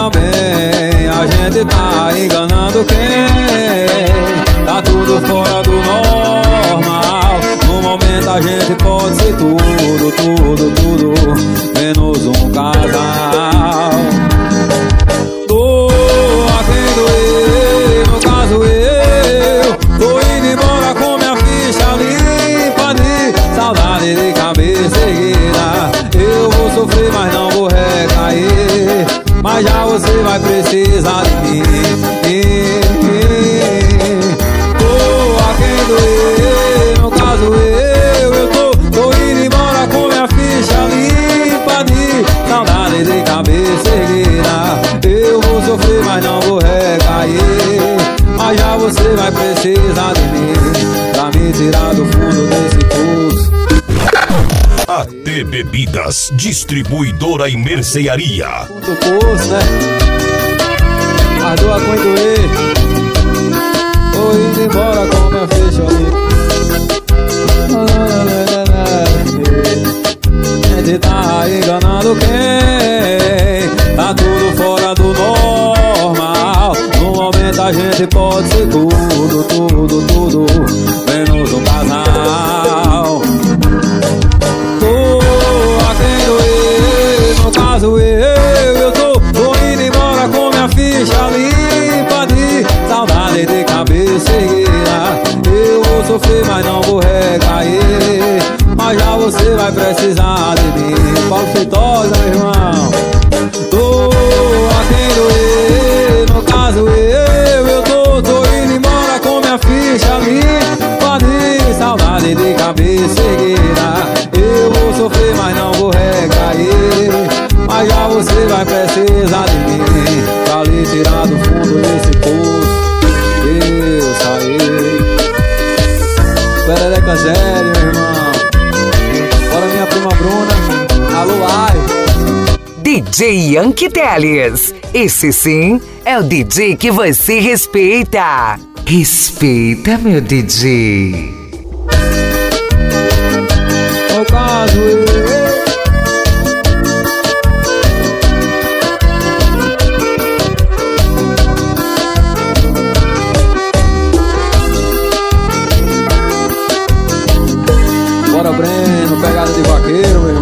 bem, a gente tá enganando quem? Tá tudo fora do normal. No momento a gente pode ser tudo, tudo, tudo, menos um casal. Doa quem doer, no caso eu tô indo embora com minha ficha limpa de saudade de cabeça erguida. Eu vou sofrer, mas não vou recair, mas já você vai precisar de mim. Doa quem doer, no caso eu tô indo embora com minha ficha limpa de saudade de cabeça erguida. Eu vou sofrer, mas não vou recair, mas já você vai precisar de mim pra me tirar do fundo desse poço. AT Bebidas, distribuidora e mercearia. Do poço, né? Mas doa quem doer, tô indo embora com minha ficha limpa. A gente tá enganando quem? Tá tudo fora do normal. No momento a gente pode ser tudo, tudo, tudo, menos um casal. Doa quem doer, no caso eu tô indo embora com minha ficha limpa de saudade de cabeça erguida. Eu vou sofrer, mas não vou recair, mas já você vai precisar de mim. Paulo Feitosa, meu irmão. Doa quem doer, no caso eu tô indo embora com minha ficha limpa de saudade de cabeça erguida. Eu vou sofrer, mas não vou recair, mas já você vai precisar de mim pra lhe tirar do fundo desse poço. Eu saí. Perereca Zério, meu irmão. Bora minha prima Bruna. Alô, ai. DJ Yankee Teles. Esse sim é o DJ que você respeita. Respeita, meu DJ. No caso Bora Breno, pegada de vaqueiro, meu irmão.